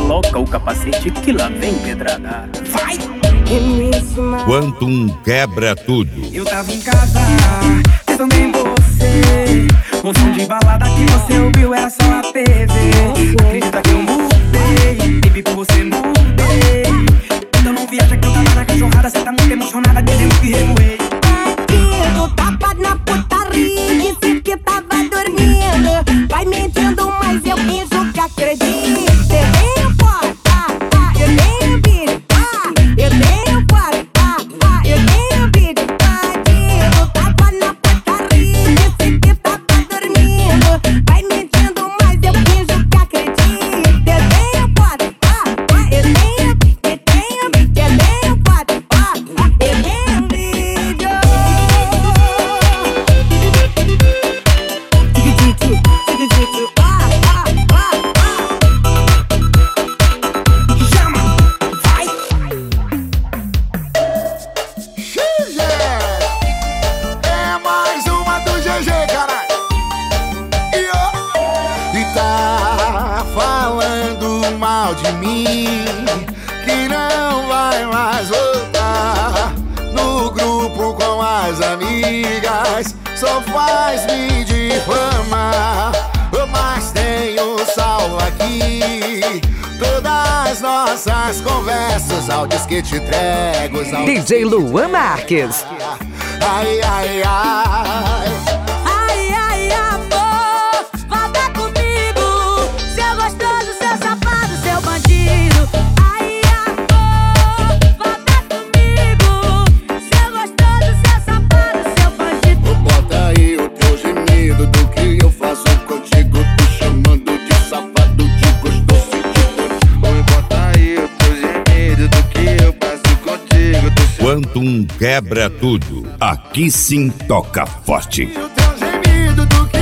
coloca o capacete que lá vem pedrada. Vai! Quantum quebra tudo. Eu tava em casa, eu também você. Um som de balada que você ouviu era só a TV. Acredita que eu mudei, baby, por você mudei. Então não viaja que eu tava na cachorrada. Cê tá muito emocionada, dizendo que revoei. Eu tava na putaria, disse que tava dormindo. Vai mentindo, mas eu finjo que acredito. Eu tenho foto, eu tenho vídeo, eu tenho foto, eu tenho vídeo. Eu tava na putaria, disse que tava dormindo. Vai mentindo, mas eu finjo que acredito. Eu tenho foto, eu tenho vídeo, eu tenho foto, eu tenho vídeo. É mais uma do GG, caralho. E tá falando mal de mim, que não vai mais voltar no grupo com as amigas. Só faz me difamar, mas tenho salvo aqui todas nossas conversas, áudios que te entrego. DJ Luan Marques. Ai, ai, ai. Ai, ai, amor, volta comigo. Seu gostoso, seu safado, seu bandido. Ai, amor, volta comigo. Seu gostoso, seu safado, seu bandido. Bota aí o teu gemido do que eu faço contigo. Tô chamando de safado, de gostoso e de bandido. Bota aí o teu gemido do que eu faço contigo. Quantum quebra tudo. Aqui sim toca forte. O teu gemido do que